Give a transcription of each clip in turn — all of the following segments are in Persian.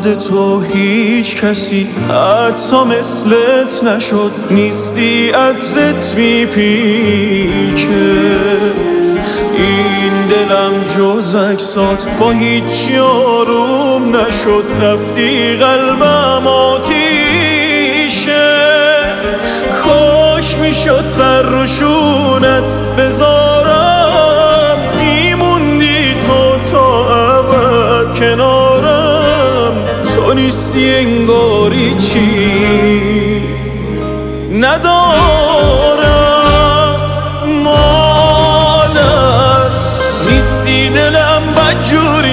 نبود تو هیچ کسی حتی مثلت نشد، نیستی عطرت میپیچه. این دلم جز اجسات با هیچی آروم نشد، رفتی قلبم آتیشه. کاش میشد سر رو شونت بذارم، میموندی تو تا ابد کنارم. تو نیستی انگاری چی ندارم، مادر نیستی دلم بدجوری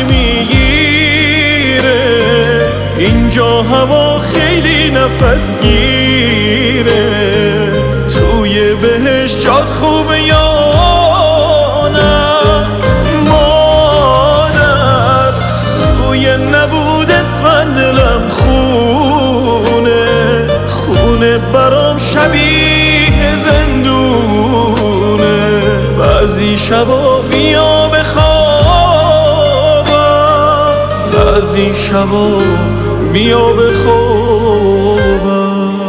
میگیره. اینجا هوا خیلی نفس گیره، توی بهش جات خوبه یا نه؟ مادر توی نبودت من دلم خونه، خونه برام شبیه زندونه. بعضی شبا بیا بخوابم، بعضی شبا بیا بخوابم.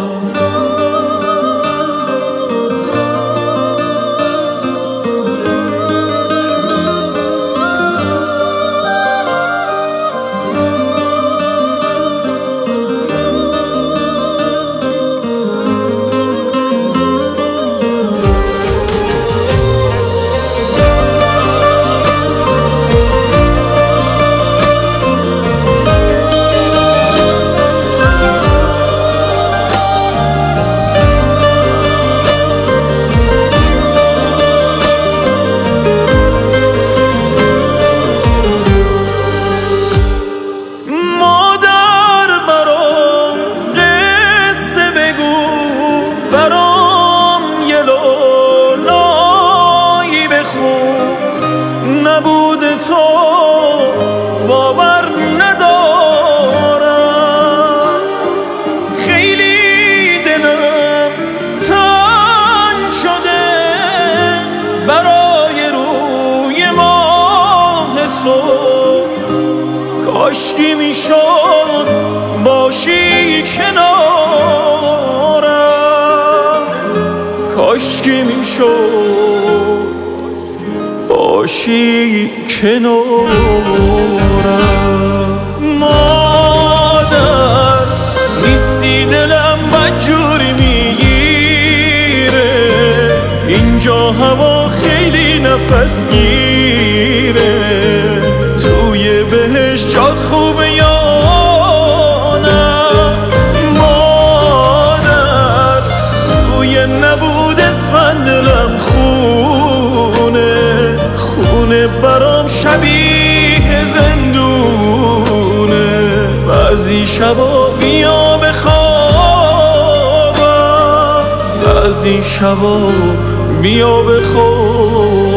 نبود تو باور ندارم، خیلی دلم تنگ شده برای روی ماه تو. کاشکی میشد باشی کنارم، کاشکی میشد باشی کنارم. مادر نیستی دلم بدجوری میگیره، اینجا هوا خیلی نفس گیره. توی بهش جات خوبه یا نه؟ مادر توی نبودت من دلم خونه، خونه برام شبیه زندونه. بعضی شبا بیا بخوابم، بعضی شبا بیا بخوابم.